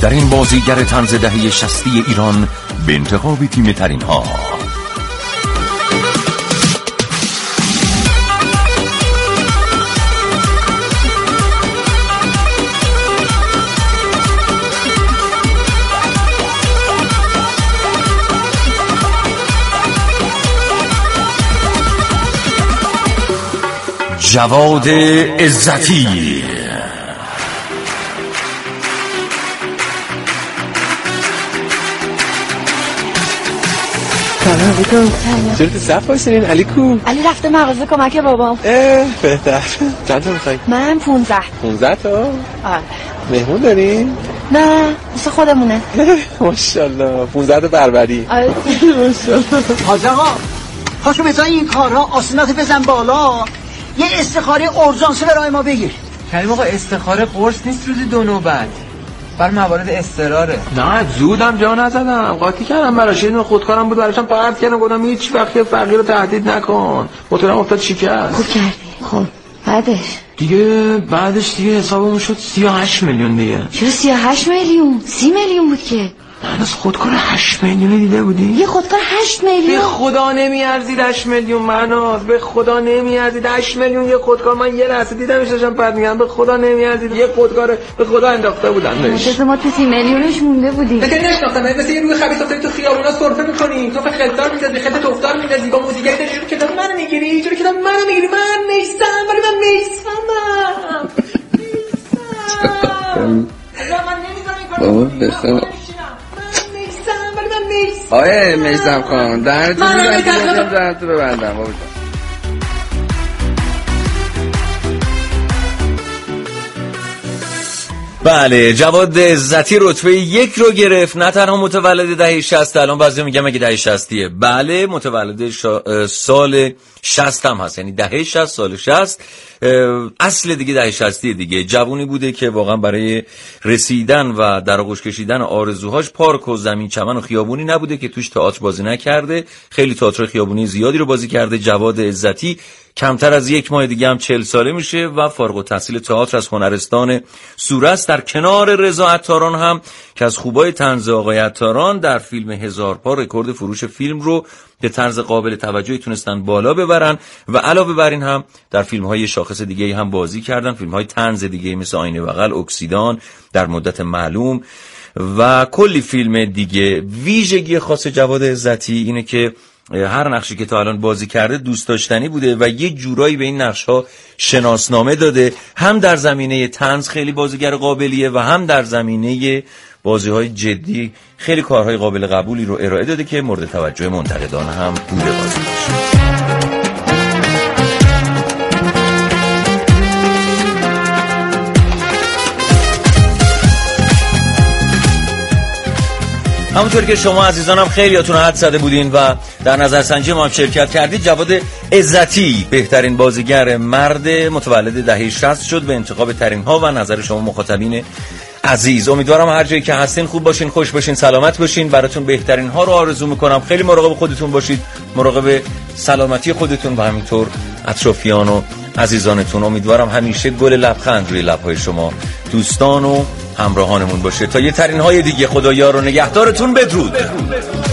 بهترین بازیگر طنز دهه 60 ایران به انتخاب تیم ترین ها. جواد عزتی. سلام علیکم. چرا تو صف وایسین؟ علی کو؟ علی رفته مغازه کمک بابام. بهتر. چند تا میخوای؟ من 15. 15 تا؟ آره. مهمون دارین؟ نه مثل خودمونه. ماشاءالله 15 تا بربری. آره ماشاءالله. حاج آقا پاشو بزن این کارها، آسونات بزن بالا، یه استخاره اورژانس برای ما بگیر. کریم آقا استخاره قرص نیست روزی 2 نوبت، بر موارد اضطراره. نه زودم جا نزدم، قاطی کردم براش، یه خودکارم بود براشم پرت کردم، گفتم هیچ وقت فقیر رو تهدید نکن. موتورم افتاد شکست. خوب کردی. خب بعدش دیگه حسابمون شد 38 میلیون دیگه. چرا 38 میلیون؟ 30 میلیون بود که. من از خودکار 8 میلیون دیده بودی؟ یه خودکار 8 میلیون؟ به خدا نمیارزید 8 میلیون مناز، به خدا نمیارزید 8 میلیون یه خودکار. من یه لحظه دیدمش داشتم پرت می‌کردم، به خدا نمیارزید یه خودکار، به خدا انداخته بودن بهش. ما تو 30 میلیونش مونده بودیم. فکر نشناختم مثل یه روی خبیث افتادی تو خیابونا سرفه می‌کنی، تو خلطار می‌زدی، خلط افتار می‌زدی، با موزیکای داشتی کتاب منو می‌گیری، چرا کتاب منو می‌گیری؟ من نیستم ولی من میسمم. بابا بخدا آیه میزم کن درتو ببندم بابا. بله جواد عزتی رتبه 1 رو گرفت. نه تنها متولد دهه 60، الان بعضی میگم مگه دهه 60ه. بله متولد سال 60 هم هست، یعنی دهه 60 سال 60. اصل دیگه دهه 60 دیگه. جوونی بوده که واقعا برای رسیدن و در آغوش کشیدن آرزوهاش پارک و زمین چمن و خیابونی نبوده که توش تئاتر بازی نکرده. خیلی تئاتر خیابونی زیادی رو بازی کرده. جواد عزتی کمتر از 1 ماه دیگه هم 40 ساله میشه و فارغ التحصیل تئاتر از هنرستان سورست. در کنار رضا عطاران هم که از خوبای طنز آقای عطاران در فیلم 1000 پا رکورد فروش فیلم رو به طرز قابل توجهی تونستن بالا ببرن و علاوه بر این هم در فیلم‌های شاخص دیگه هم بازی کردن، فیلم‌های طنز دیگه مثل آینه بغل، اکسیدان، در مدت معلوم و کلی فیلم دیگه. ویژگی خاص جواد عزتی اینه که هر نقشی که تا الان بازی کرده دوست داشتنی بوده و یه جورایی به این نقش‌ها شناسنامه داده. هم در زمینه طنز خیلی بازیگر قابلیه و هم در زمینه بازی‌های جدی خیلی کارهای قابل قبولی رو ارائه داده که مورد توجه منتقدان هم بوده بازیش. همونطور که شما عزیزانم خیلیاتون حد زده بودین و در نظرسنجی ما هم شرکت کردید، جواد عزتی بهترین بازیگر مرد متولد دهه 60 شد به انتخاب ترین ها و نظر شما مخاطبین عزیز. امیدوارم هر جایی که هستین خوب باشین، خوش باشین، سلامت باشین. براتون بهترین ها رو آرزو میکنم. خیلی مراقب خودتون باشید، مراقب سلامتی خودتون و همینطور اطرافیان و عزیزانتون. امیدوارم همیشه گل لبخند روی لب‌های شما دوستان و همراهانمون باشه. تا یه ترین های دیگه، خدایا رو نگهدارتون. بدرود.